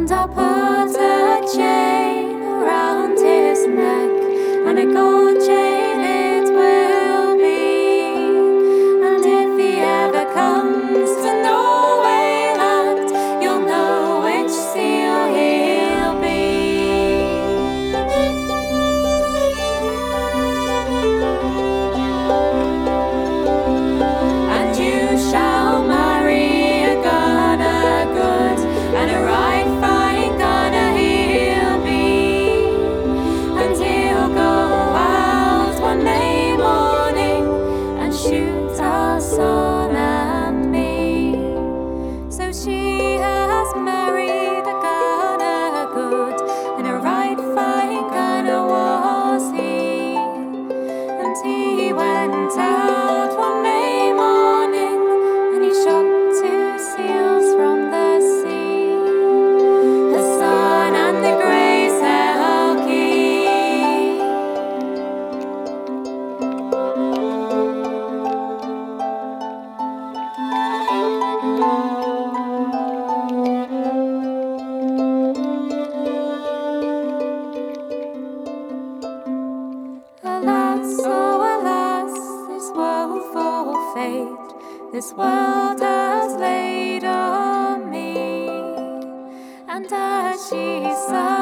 And I put a chain around his neck, and a gold chain it will be. And if he ever comes to Norway land, you'll know which seal he'll be. And you shall marry a gunner good, and a right fine gunner he'll be. And he'll go out one May morning and shoot our son and me. So she has married a gunner good, and a right fine gunner was he. And he went out one May morning, and he shot 2 seals from the sea, the sun and the grey Selkie. Alas, oh alas, this woeful fate this world has laid on me. And as she sighed,